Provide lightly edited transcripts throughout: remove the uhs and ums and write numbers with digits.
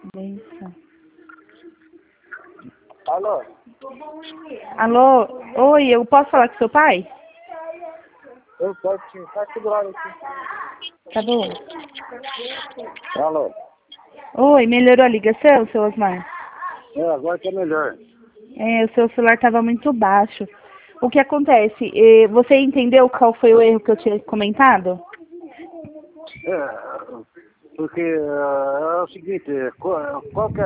Benção. Alô? Alô? Oi, eu posso falar com seu pai? Eu posso sim, tá segurado aqui. Tá bom. Alô? Oi, melhorou a ligação, seu Osmar? Agora tá melhor. O seu celular estava muito baixo. O que acontece? Você entendeu qual foi o erro que eu tinha comentado? Porque é o seguinte, qual que é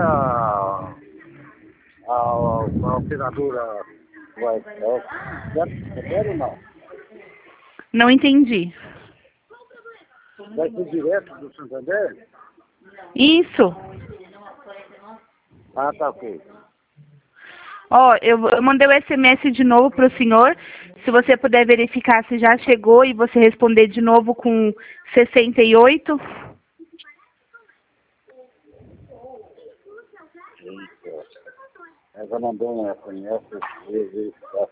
a operadora vai? Quer ou não? Não entendi. Vai ser direto do Santander? Isso. Ah, tá ok. Ó, eu mandei o SMS de novo para o senhor. Se você puder verificar se já chegou e você responder de novo com 68. Eita. Ela mandou um SMS, verificar.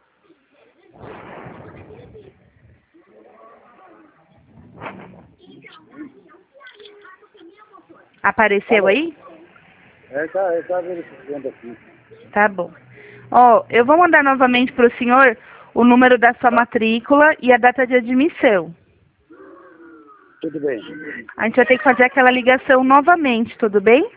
Apareceu aí? Ele tá verificando aqui. Tá bom. Ó, eu vou mandar novamente para o senhor o número da sua matrícula e a data de admissão. Tudo bem. A gente vai ter que fazer aquela ligação novamente, tudo bem?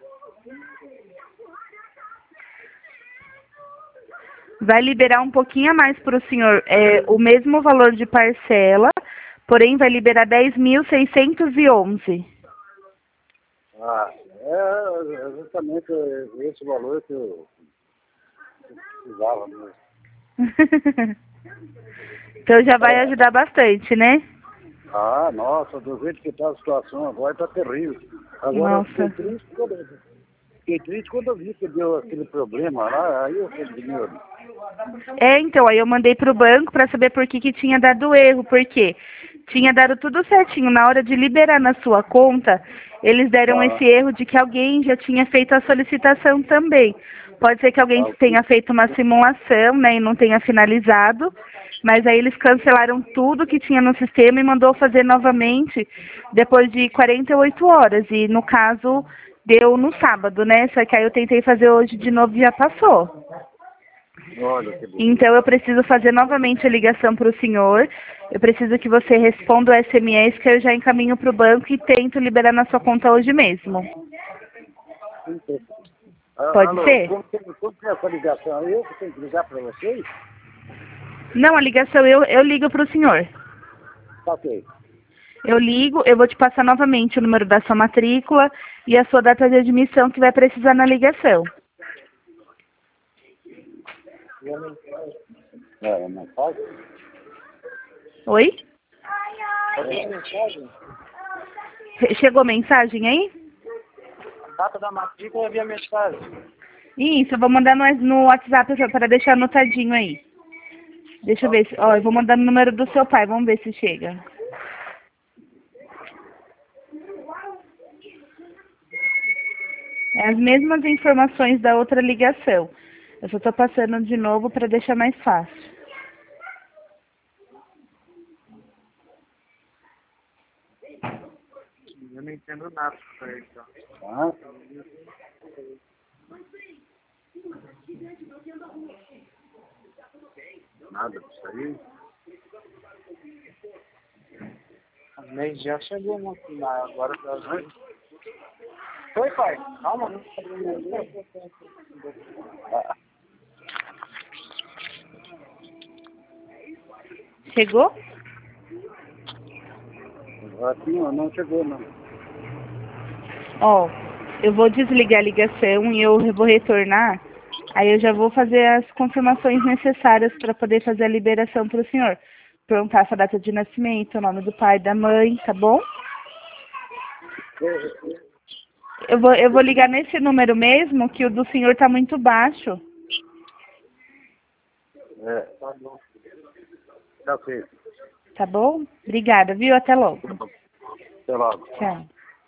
Vai liberar um pouquinho a mais para o senhor. O mesmo valor de parcela, porém vai liberar 10.611. Ah, é exatamente esse valor que eu precisava mesmo. Então já vai ajudar bastante, né? Ah, nossa, do jeito que tá a situação agora tá terrível. Agora eu Nossa. fiquei triste quando eu vi que deu aquele problema lá, aí eu fiquei dinheiro. Então, aí eu mandei pro banco para saber por que tinha dado erro, porque tinha dado tudo certinho. Na hora de liberar na sua conta, eles deram Ah, esse erro de que alguém já tinha feito a solicitação também. Pode ser que alguém tenha feito uma simulação, né, e não tenha finalizado, mas aí eles cancelaram tudo que tinha no sistema e mandou fazer novamente depois de 48 horas. E no caso, deu no sábado, né? Só que aí eu tentei fazer hoje de novo e já passou. olha que beleza. Então, eu preciso fazer novamente a ligação para o senhor. Eu preciso que você responda o SMS que eu já encaminho para o banco e tento liberar na sua conta hoje mesmo. Pode Alô, ser? como que é essa ligação? Eu que tenho que ligar para vocês? Não, a ligação eu ligo para o senhor. Tá ok. Eu ligo, eu vou te passar novamente o número da sua matrícula e a sua data de admissão que vai precisar na ligação. Não faz? Oi? Tem mensagem? Chegou mensagem aí? Data da matrícula via mensagem. Isso, eu vou mandar no WhatsApp para deixar anotadinho aí. Deixa eu ver se... Ó, eu vou mandar no número do seu pai, vamos ver se chega. É as mesmas informações da outra ligação. Eu só estou passando de novo para deixar mais fácil. Eu não entendo nada disso aí, então. Ah? Nada disso aí? Mas já chegou uma final, agora tá vendo. Oi, pai. Calma. Chegou? Aqui não chegou, não. Ó, eu vou desligar a ligação e eu vou retornar. Aí eu já vou fazer as confirmações necessárias para poder fazer a liberação para o senhor. Perguntar sua data de nascimento, o nome do pai, da mãe, tá bom? Eu vou ligar nesse número mesmo, que o do senhor tá muito baixo. Tá bom. Tá ok. Tá bom? Obrigada, viu? Até logo. Até logo. Tchau.